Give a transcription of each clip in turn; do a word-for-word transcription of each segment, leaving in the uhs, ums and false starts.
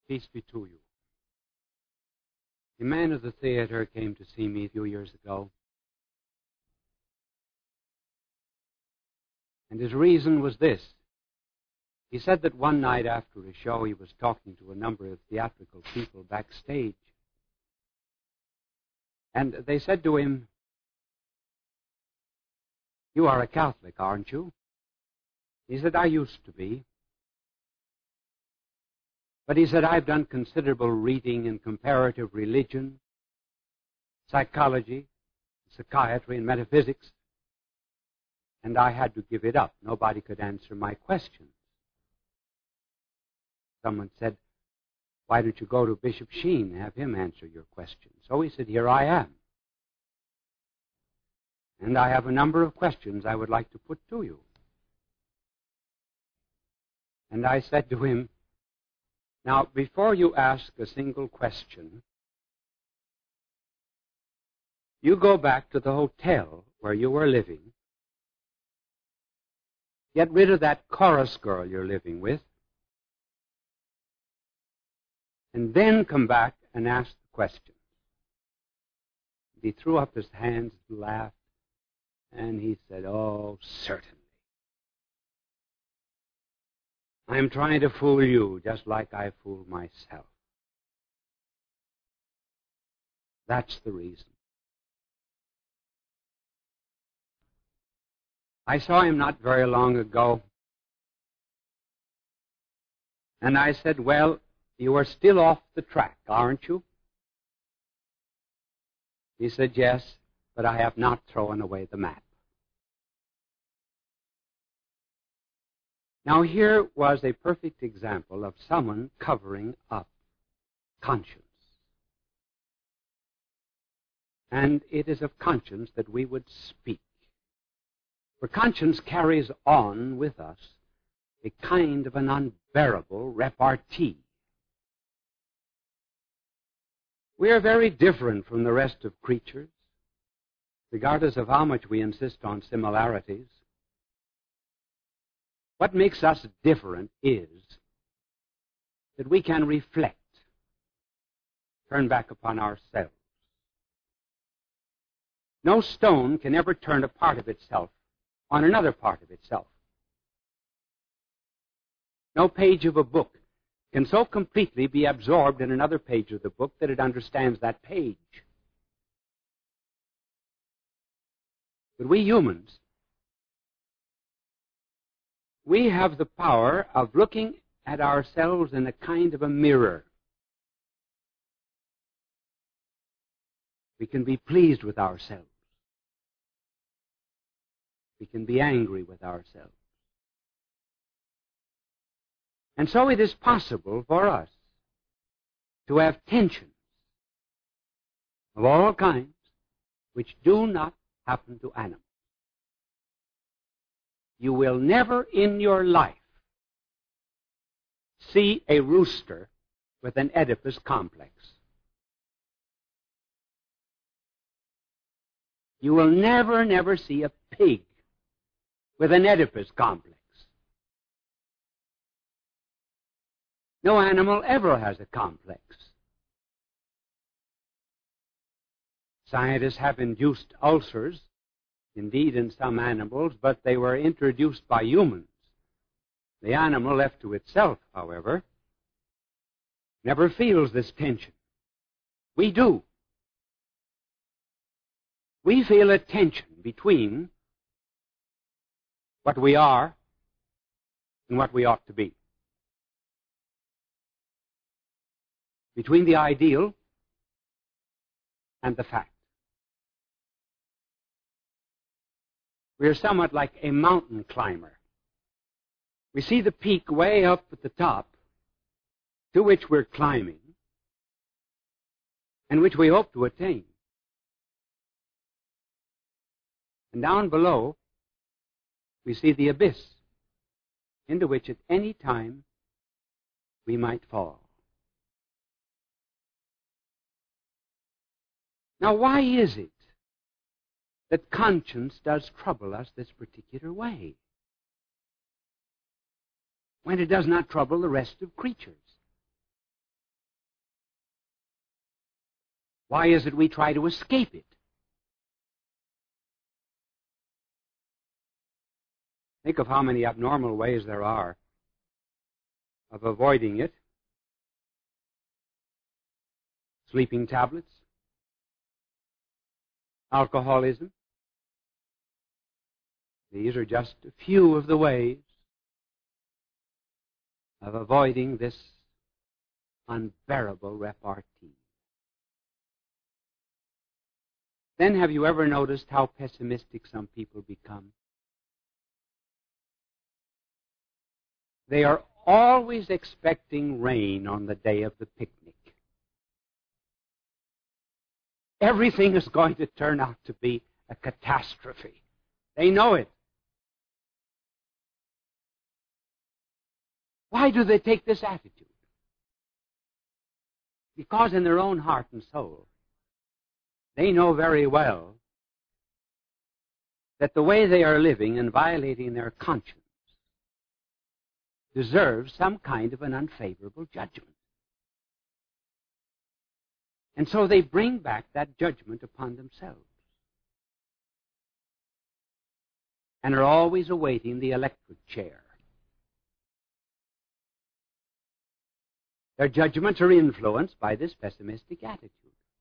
Peace be to you. A man of the theater came to see me a few years ago, and his reason was this. He said that one night after a show he was talking to a number of theatrical people backstage, and they said to him, "You are a Catholic, aren't you?" He said, "I used to be." But he said, "I've done considerable reading in comparative religion, psychology, psychiatry, and metaphysics, and I had to give it up. Nobody could answer my questions." Someone said, "Why don't you go to Bishop Sheen and have him answer your questions?" So he said, "Here I am. And I have a number of questions I would like to put to you." And I said to him, "Now, before you ask a single question, you go back to the hotel where you were living, get rid of that chorus girl you're living with, and then come back and ask the question." He threw up his hands, laughed, and he said, "Oh, certainly. I'm trying to fool you just like I fooled myself. That's the reason." I saw him not very long ago, and I said, "Well, you are still off the track, aren't you?" He said, "Yes, but I have not thrown away the map." Now, here was a perfect example of someone covering up conscience. And it is of conscience that we would speak. For conscience carries on with us a kind of an unbearable repartee. We are very different from the rest of creatures, regardless of how much we insist on similarities. What makes us different is that we can reflect, turn back upon ourselves. No stone can ever turn a part of itself on another part of itself. No page of a book can so completely be absorbed in another page of the book that it understands that page. But we humans, we have the power of looking at ourselves in a kind of a mirror. We can be pleased with ourselves. We can be angry with ourselves. And so it is possible for us to have tensions of all kinds which do not happen to animals. You will never in your life see a rooster with an Oedipus complex. You will never, never see a pig with an Oedipus complex. No animal ever has a complex. Scientists have induced ulcers, indeed in some animals, but they were introduced by humans. The animal left to itself, however, never feels this tension. We do. We feel a tension between what we are and what we ought to be. Between the ideal and the fact. We are somewhat like a mountain climber. We see the peak way up at the top to which we're climbing and which we hope to attain. And down below, we see the abyss into which at any time we might fall. Now, why is it that conscience does trouble us this particular way when it does not trouble the rest of creatures? Why is it we try to escape it? Think of how many abnormal ways there are of avoiding it. Sleeping tablets, alcoholism. These are just a few of the ways of avoiding this unbearable repartee. Then have you ever noticed how pessimistic some people become? They are always expecting rain on the day of the picnic. Everything is going to turn out to be a catastrophe. They know it. Why do they take this attitude? Because in their own heart and soul, they know very well that the way they are living and violating their conscience deserves some kind of an unfavorable judgment. And so they bring back that judgment upon themselves and are always awaiting the electric chair. Their judgments are influenced by this pessimistic attitude.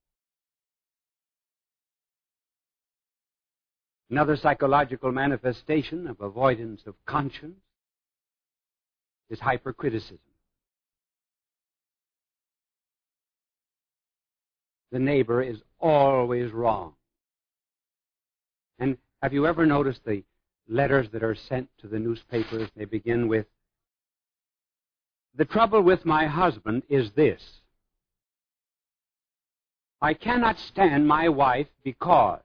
Another psychological manifestation of avoidance of conscience is hypercriticism. The neighbor is always wrong. And have you ever noticed the letters that are sent to the newspapers? They begin with, "The trouble with my husband is this. I cannot stand my wife because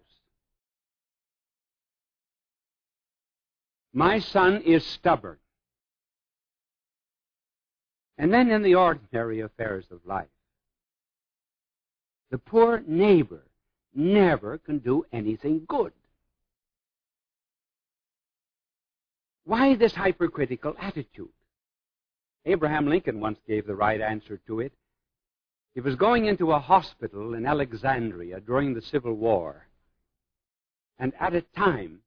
my son is stubborn." And then in the ordinary affairs of life, the poor neighbor never can do anything good. Why this hypercritical attitude? Abraham Lincoln once gave the right answer to it. He was going into a hospital in Alexandria during the Civil War, and at a time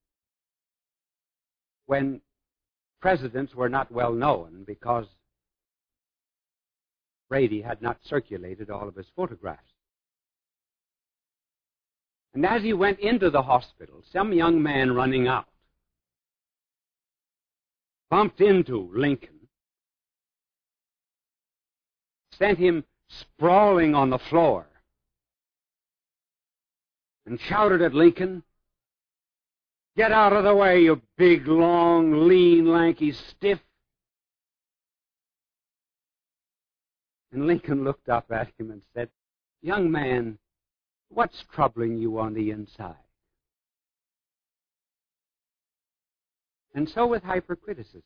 when presidents were not well known because Brady had not circulated all of his photographs. And as he went into the hospital, some young man running out bumped into Lincoln, sent him sprawling on the floor, and shouted at Lincoln, "Get out of the way, you big, long, lean, lanky stiff." And Lincoln looked up at him and said, "Young man, what's troubling you on the inside?" And so with hypercriticism.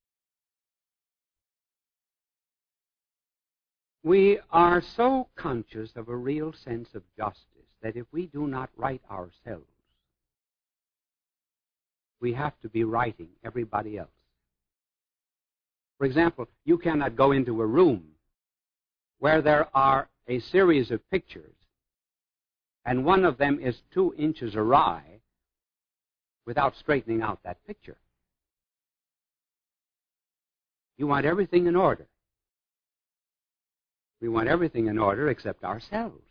We are so conscious of a real sense of justice that if we do not right ourselves, we have to be righting everybody else. For example, you cannot go into a room where there are a series of pictures and one of them is two inches awry without straightening out that picture. You want everything in order. We want everything in order except ourselves.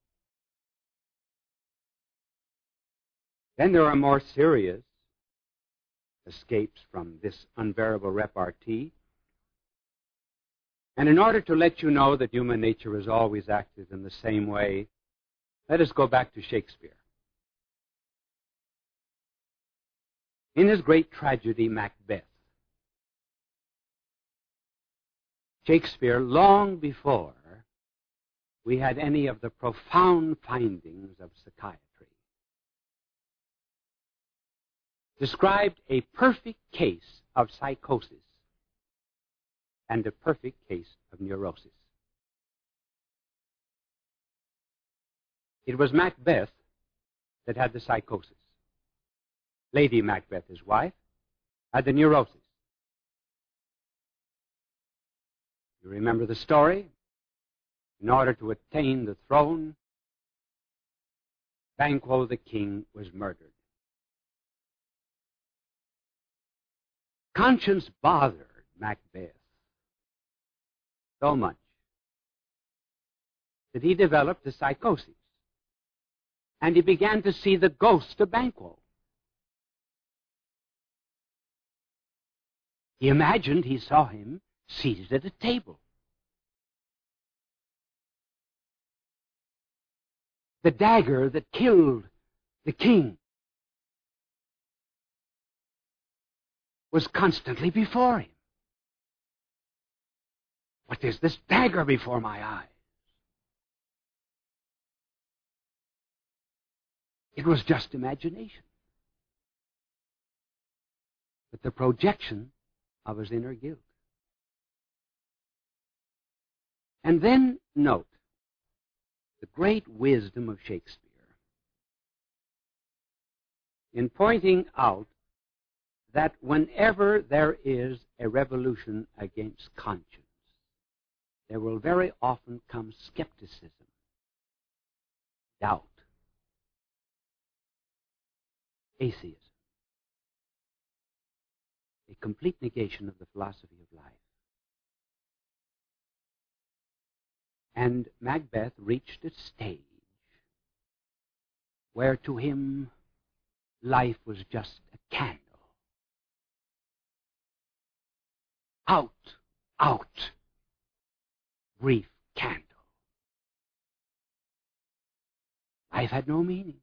Then there are more serious escapes from this unbearable repartee. And in order to let you know that human nature is always active in the same way, let us go back to Shakespeare. In his great tragedy, Macbeth, Shakespeare, long before we had any of the profound findings of psychiatry, described a perfect case of psychosis and a perfect case of neurosis. It was Macbeth that had the psychosis. Lady Macbeth, his wife, had the neurosis. You remember the story? In order to attain the throne, Banquo the king was murdered. Conscience bothered Macbeth so much that he developed a psychosis, and he began to see the ghost of Banquo. He imagined he saw him seated at a table. The dagger that killed the king was constantly before him. What is this dagger before my eyes? It was just imagination, but the projection of his inner guilt. And then note the great wisdom of Shakespeare in pointing out that whenever there is a revolution against conscience, there will very often come skepticism, doubt, atheism, a complete negation of the philosophy of life. And Macbeth reached a stage where to him life was just a candle. Out, out, brief candle. Life had no meaning.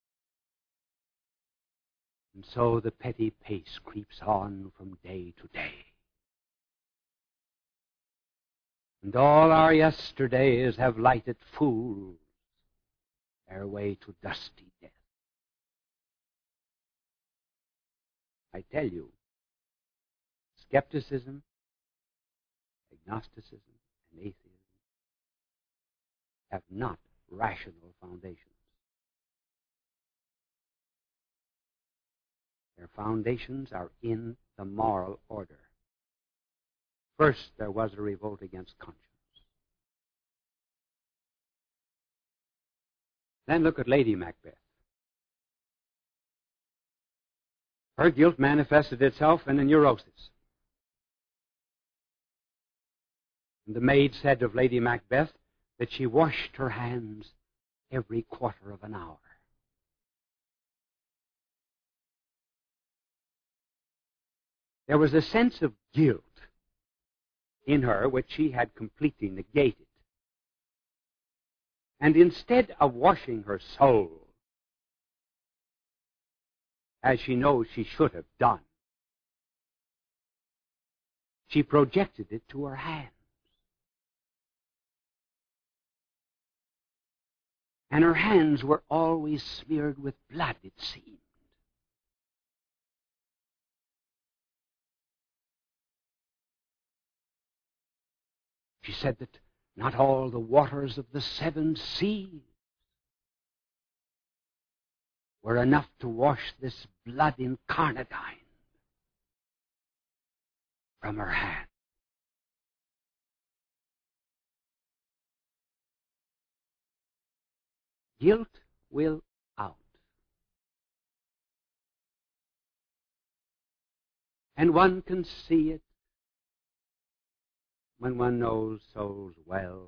And so the petty pace creeps on from day to day. And all our yesterdays have lighted fools their way to dusty death. I tell you, skepticism, agnosticism, and atheism have not rational foundations. Their foundations are in the moral order. First, there was a revolt against conscience. Then look at Lady Macbeth. Her guilt manifested itself in a neurosis. And the maid said of Lady Macbeth that she washed her hands every quarter of an hour. There was a sense of guilt in her which she had completely negated. And instead of washing her soul, as she knows she should have done, she projected it to her hands. And her hands were always smeared with blood, it seemed. She said that not all the waters of the seven seas were enough to wash this blood incarnadine from her hand. Guilt will out. And one can see it when one knows souls well,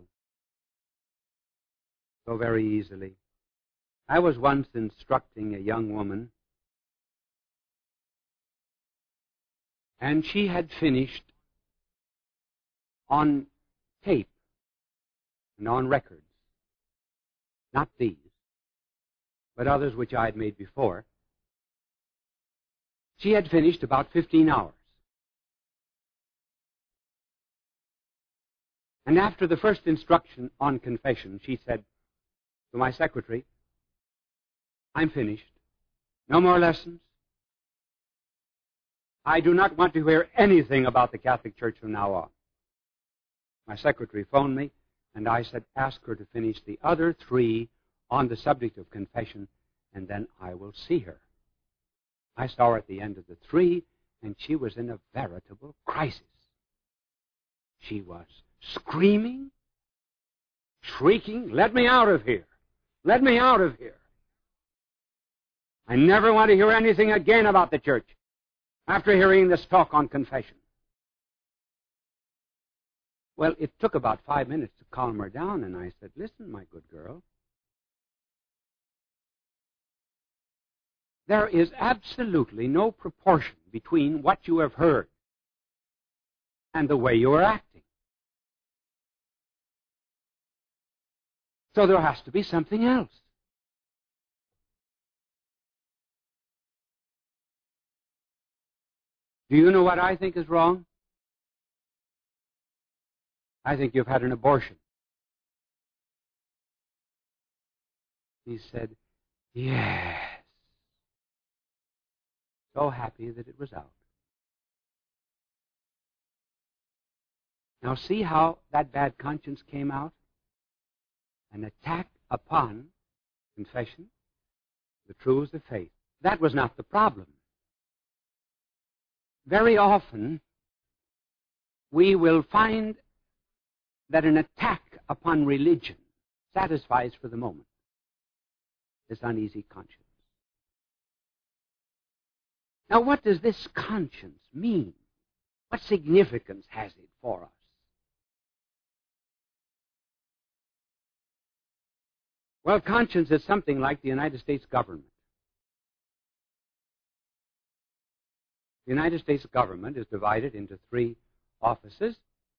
so very easily. I was once instructing a young woman, and she had finished on tape and on records, not these, but others which I had made before. She had finished about fifteen hours. And after the first instruction on confession, she said to my secretary, "I'm finished. No more lessons. I do not want to hear anything about the Catholic Church from now on." My secretary phoned me, and I said, "Ask her to finish the other three on the subject of confession, and then I will see her." I saw her at the end of the three, and she was in a veritable crisis. She was screaming, shrieking, "Let me out of here! Let me out of here!" I never want to hear anything again about the church after hearing this talk on confession. Well, it took about five minutes to calm her down, and I said, listen, my good girl, there is absolutely no proportion between what you have heard and the way you are acting. So there has to be something else. Do you know what I think is wrong? I think you've had an abortion. He said, yes. So happy that it was out. Now see how that bad conscience came out? An attack upon confession, the truths of faith. That was not the problem. Very often, we will find that an attack upon religion satisfies for the moment this uneasy conscience. Now, what does this conscience mean? What significance has it for us? Well, conscience is something like the United States government. The United States government is divided into three offices: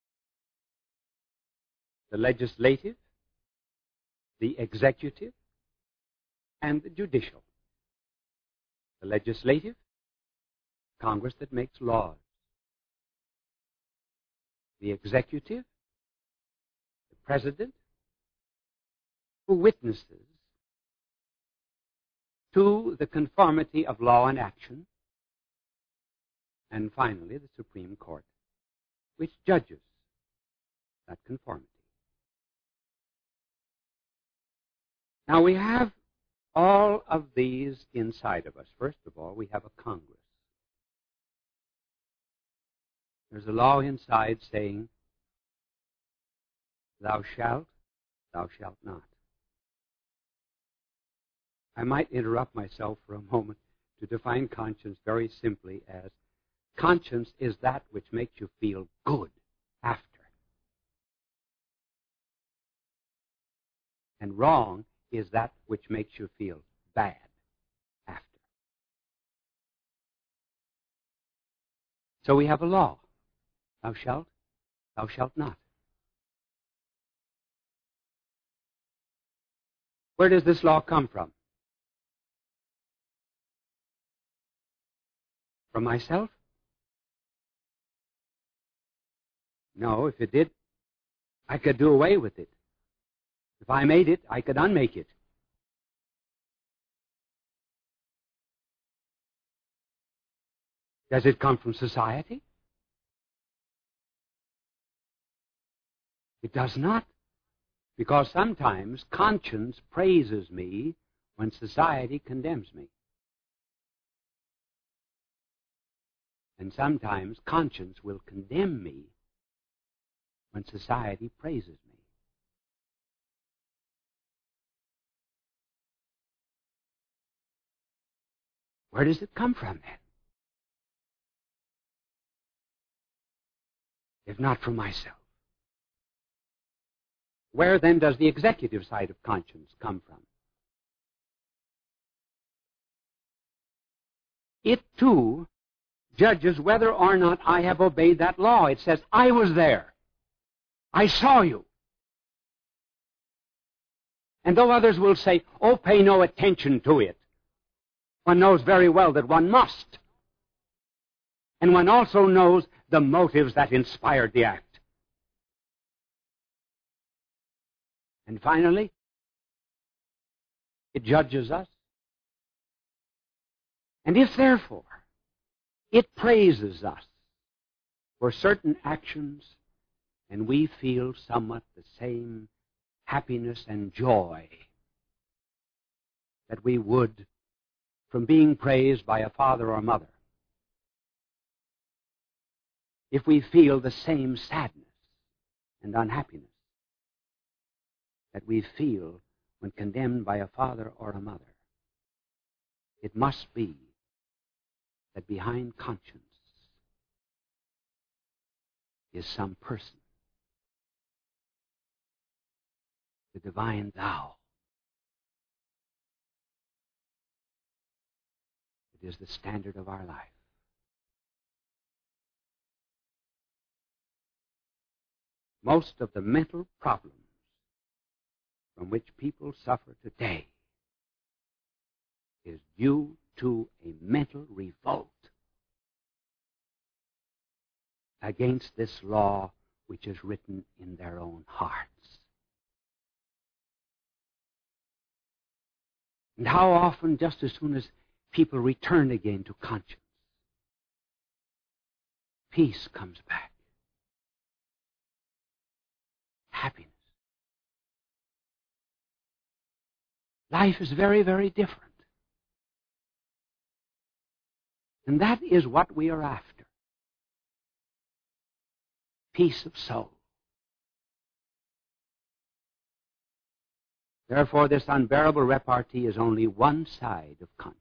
the legislative, the executive, and the judicial. The legislative, Congress that makes laws. The executive, the president, who witnesses to the conformity of law and action. And finally, the Supreme Court, which judges that conformity. Now, we have all of these inside of us. First of all, we have a Congress. There's a law inside saying, thou shalt, thou shalt not. I might interrupt myself for a moment to define conscience very simply as conscience is that which makes you feel good after. And wrong is that which makes you feel bad after. So we have a law. Thou shalt, thou shalt not. Where does this law come from? From myself? No, if it did, I could do away with it. If I made it, I could unmake it. Does it come from society? It does not, because sometimes conscience praises me when society condemns me. And sometimes conscience will condemn me when society praises me. Where does it come from then? If not from myself. Where then does the executive side of conscience come from? It too judges whether or not I have obeyed that law. It says, I was there. I saw you. And though others will say, oh, pay no attention to it, one knows very well that one must. And one also knows the motives that inspired the act. And finally, it judges us. And if, therefore, it praises us for certain actions, and we feel somewhat the same happiness and joy that we would from being praised by a father or mother, if we feel the same sadness and unhappiness that we feel when condemned by a father or a mother, It must be that behind conscience is some person, the divine thou. It is the standard of our life. Most of the mental problems from which people suffer today is due to a mental revolt against this law which is written in their own hearts. And how often, just as soon as people return again to conscience, peace comes back, happiness. Life is very, very different. And that is what we are after. Peace of soul. Therefore, this unbearable repartee is only one side of conscience.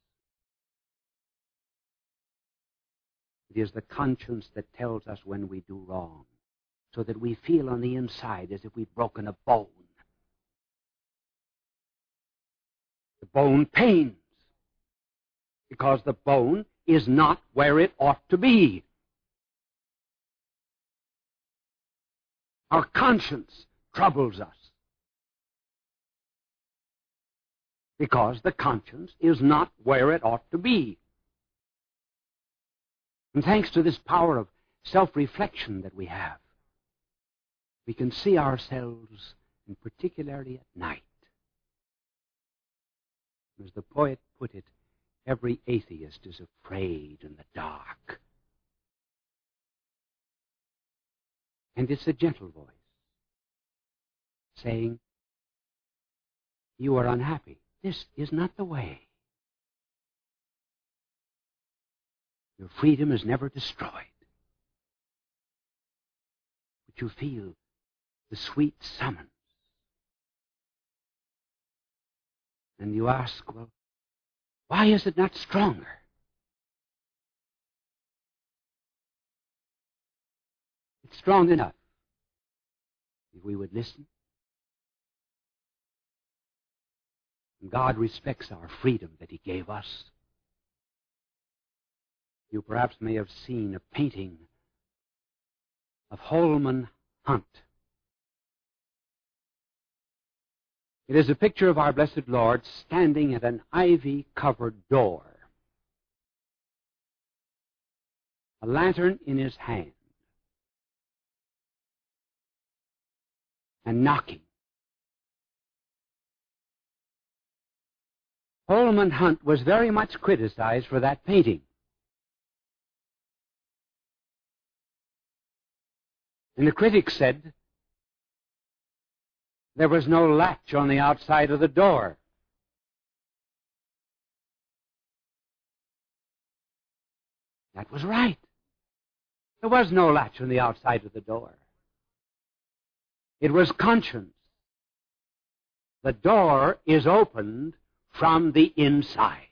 It is the conscience that tells us when we do wrong, so that we feel on the inside as if we've broken a bone. The bone pains, because the bone is not where it ought to be. Our conscience troubles us, because the conscience is not where it ought to be. And thanks to this power of self-reflection that we have, we can see ourselves, and particularly at night. As the poet put it, every atheist is afraid in the dark. And it's a gentle voice saying, you are unhappy. This is not the way. Your freedom is never destroyed. But you feel the sweet summons. And you ask, well, why is it not stronger? It's strong enough if we would listen. And God respects our freedom that He gave us. You perhaps may have seen a painting of Holman Hunt. It is a picture of our blessed Lord standing at an ivy-covered door, a lantern in his hand, and knocking. Holman Hunt was very much criticized for that painting. And the critics said there was no latch on the outside of the door. That was right. There was no latch on the outside of the door. It was conscience. The door is opened from the inside.